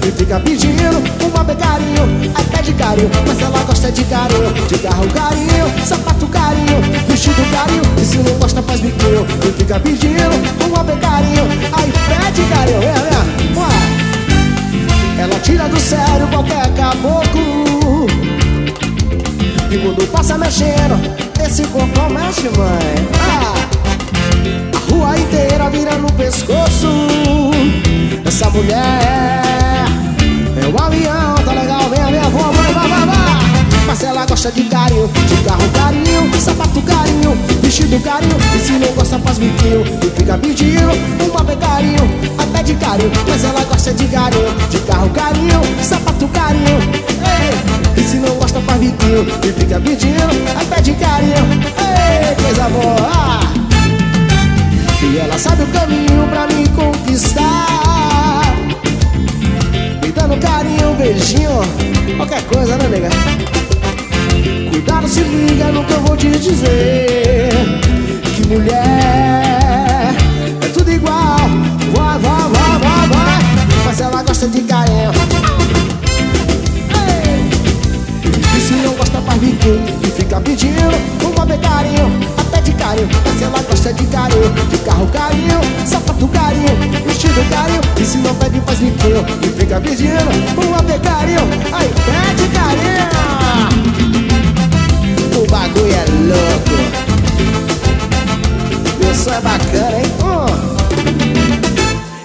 e fica pedindo um abre carinho, aí pede carinho, mas ela gosta de carinho, de carro carinho, sapato carinho, vestido carinho, e se não gosta faz biquinho, e fica pedindo um abre carinho, aí pede carinho, vem, ué. Ela tira do sério qualquer caboclo, e quando passa mexendo, esse corpo mexe, mãe. A rua inteira vira no pescoço. Essa mulher é um avião, tá legal? Vem, voa, vai. Mas ela gosta de carinho, de carro carinho, sapato carinho, vestido carinho, e se não gosta faz biquinho, e fica pedindo um abre carinho, até de carinho. Mas ela gosta de carinho, de carro carinho, sapato carinho, ei. E se não gosta faz biquinho, e fica pedindo até de carinho, ei, coisa boa. E ela sabe o caminho pra me conquistar, me dando carinho, um beijinho, qualquer coisa, né, nega? Cuidado, se liga no que eu vou te dizer, que mulher é tudo igual, vai. Mas ela gosta de carinho, ei. E se não gosta faz biquinho, e fica pedindo um abre carinho, até de carinho. Mas ela gosta de carinho, de carro carinho, sapato carinho, vestido carinho, e se não pede faz biquinho, e fica pedindo um abre carinho, aí pede carinho. O bagulho é louco, meu som é bacana, hein?